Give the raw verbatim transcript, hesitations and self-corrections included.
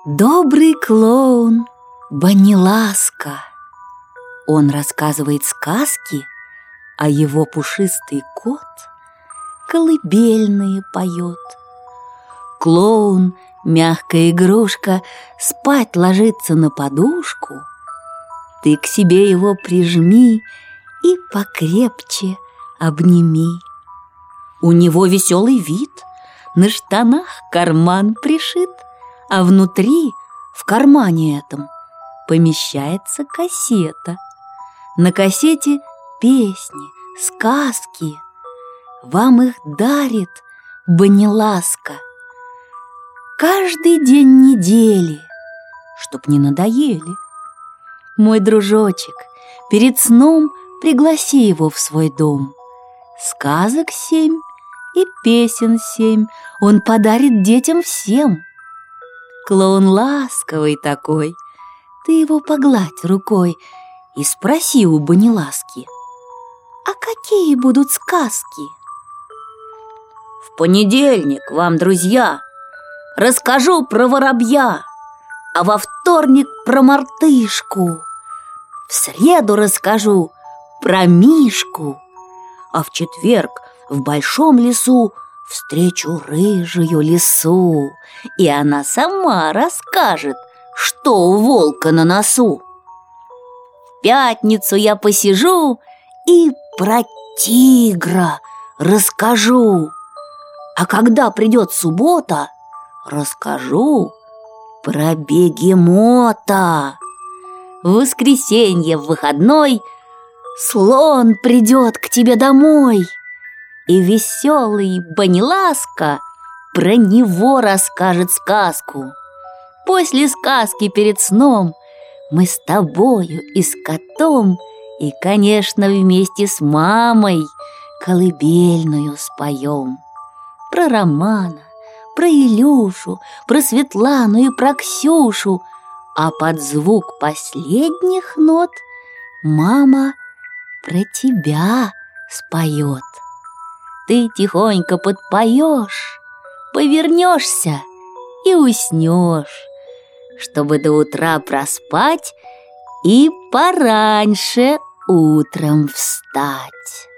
Добрый клоун Баниласка. Он рассказывает сказки, а его пушистый кот колыбельные поет. Клоун, мягкая игрушка, спать ложится на подушку. Ты к себе его прижми и покрепче обними. У него веселый вид, на штанах карман пришит, а внутри, в кармане этом, помещается кассета. На кассете песни, сказки. Вам их дарит Баниласка каждый день недели, чтоб не надоели. Мой дружочек, перед сном пригласи его в свой дом. Сказок семь и песен семь он подарит детям всем. Клоун ласковый такой, ты его погладь рукой и спроси у Баниласки: а какие будут сказки? В понедельник вам, друзья, расскажу про воробья, а во вторник про мартышку, в среду расскажу про мишку, а в четверг в большом лесу встречу рыжую лису, и она сама расскажет, что у волка на носу. В пятницу я посижу и про тигра расскажу, а когда придет суббота, расскажу про бегемота. В воскресенье, в выходной, слон придет к тебе домой, и веселый Баниласка про него расскажет сказку. После сказки перед сном мы с тобою и с котом, и, конечно, вместе с мамой колыбельную споем. Про Романа, про Илюшу, про Светлану и про Ксюшу, а под звук последних нот мама про тебя споет. Ты тихонько подпоешь, повернешься и уснешь, чтобы до утра проспать и пораньше утром встать.